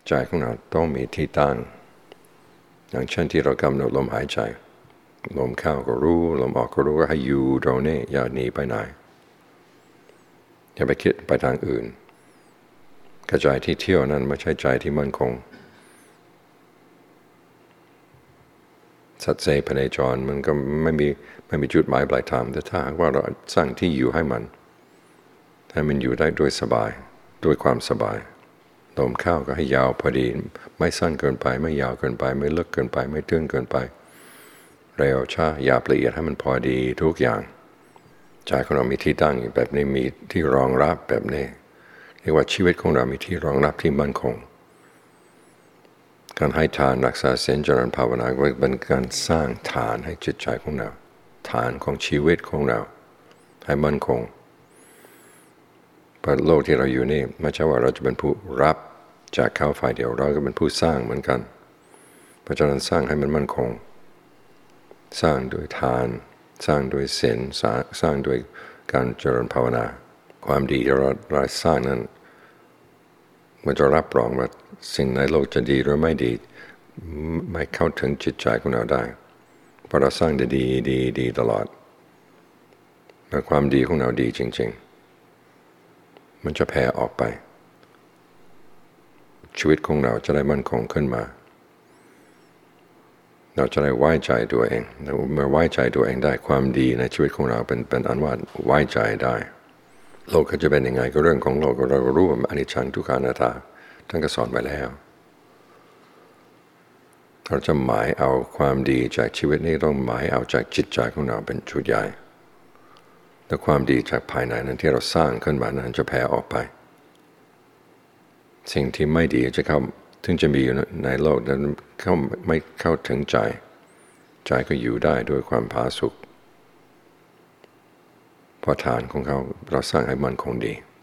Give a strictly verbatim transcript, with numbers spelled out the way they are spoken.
ใจของเราต้องมีที่ตั้งอย่างเช่นที่เรากำหนดลมหายใจลมเข้าก็รู้ลมออกก็รู้ก็ให้อยู่ตรงนี้อย่าหนีไปไหนอย่าไปคิดไปทางอื่นกระจายที่เที่ยวนั้นไม่ใช่ใจที่มั่นคงสัตว์เซพเนจรมันก็ไม่มีไม่มีจุดหมายปลายทางแต่ถ้าหากว่าเราสร้างที่อยู่ให้มันให้มันอยู่ได้ด้วยสบายด้วยความสบายลมเข้าก็ให้ยาวพอดีไม่สั้นเกินไปไม่ยาวเกินไปไม่ลึกเกินไปไม่ตื้นเกินไปเร็วช้าหยาบละเอียดให้มันพอดีทุกอย่างใจของเรามีที่ตั้งอยู่แบบนี้มีที่รองรับแบบนี้เรียกว่าชีวิตของเรามีที่รองรับที่มั่นคงการให้ทานรักษาศีลเจริญภาวนาเป็นการสร้างฐานให้จิตใจของเราฐานของชีวิตของเราให้มั่นคงเพราะโลกที่เราอยู่นี่ไม่ใช่ว่าเราจะเป็นผู้รับจากเขาฝ่ายเดียวเราก็เป็นผู้สร้างเหมือนกันเพราะฉะนั้นสร้างให้มันมั่นคงสร้างโดยทานสร้างโดยศีลสร้างโดยการเจริญภาวนาความดีที่เราเราสร้างนั้นมันจะรับรองว่าสิ่งในโลกจะดีหรือไม่ดีไม่เข้าถึงจิตใจของเราได้เพราะเราสร้างได้ดีดีดีตลอดและความดีของเราดีจริงๆมันจะแผ่ออกไปชีวิตของเราจะได้มั่นคงขึ้นมาเราจะได้ไว้ใจตัวเองเมื่อไว้ใจตัวเองได้ความดีในชีวิตของเราเป็นเป็นอันว่าไว้ใจได้โลกจะเป็นยังไงก็เรื่องของโลกเราก็รู้ว่าอนิจจังทุกขังอนัตตาท่านก็สอนไว้แล้วเราจะหมายเอาความดีจากชีวิตนี้ต้องหมายเอาจากจิตใจของเราเป็นชุดใหญ่และความดีจากภายในนั้นที่เราสร้างขึ้นมานั้นจะแผ่ออกไปสิ่งที่ไม่ดีจะเข้าถึงจะมีอยู่ในโลกนั้นเข้าไม่เข้าถึงใจใจก็อยู่ได้ด้วยความผาสุกเพราะฐานของเขาเราสร้างให้มันคงดี